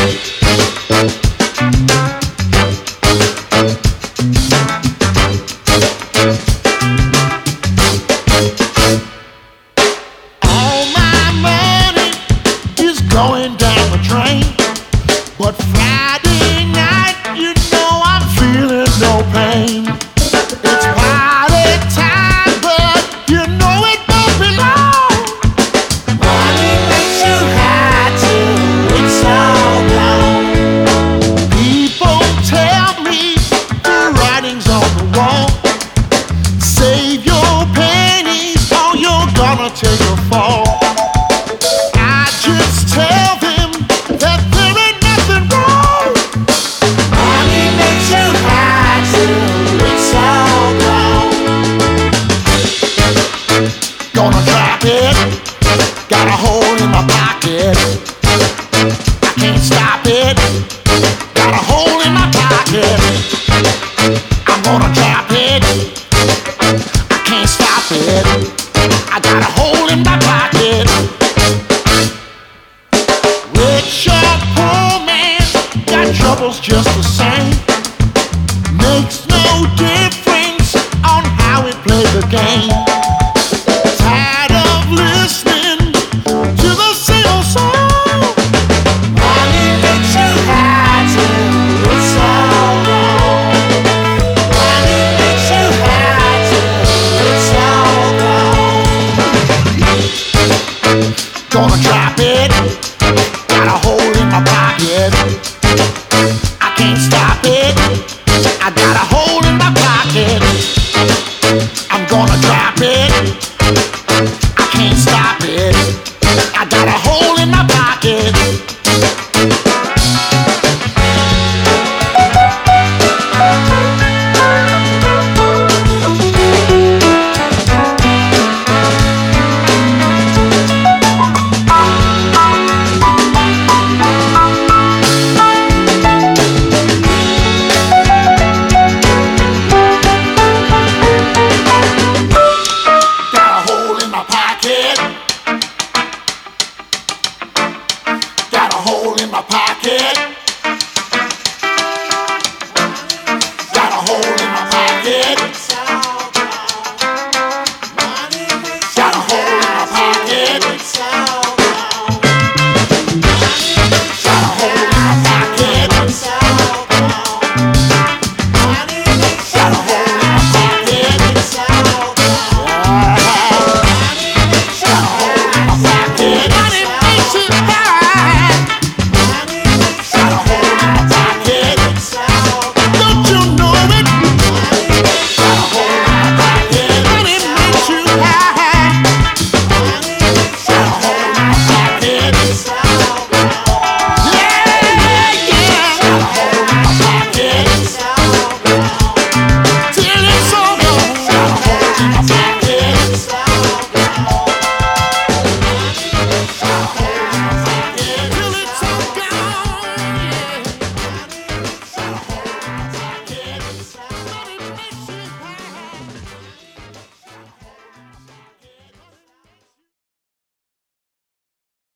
All my money is going down the drain, but Friday night, you know I'm feeling no pain. It's party time, but you know it won't be long. Money makes you high till it's all gone. People tell me the writing's on the wall. Save your pennies or you're gonna take a fall. I just tell them that there ain't nothing wrong. Money makes you high till it's all gone. Gonna drop it, got a hole in my pocket. I can't stop it, got a hole in my pocket. I'm gonna drop it, I can't stop it, I got a hole in my pocket. Rich or poor man, got troubles just the same. Makes no difference on how we play the game. Tired of listening to the same old song. Money makes you high till it's all gone. Money makes you high till it's all gone. Gonna drop it, got a hole in my pocket. I can't stop it, I got a hole in my pocket. I'm gonna drop it, I can't stop it, I got a hole in my pocket. Got a hole in my pocket. Got a hole in my pocket.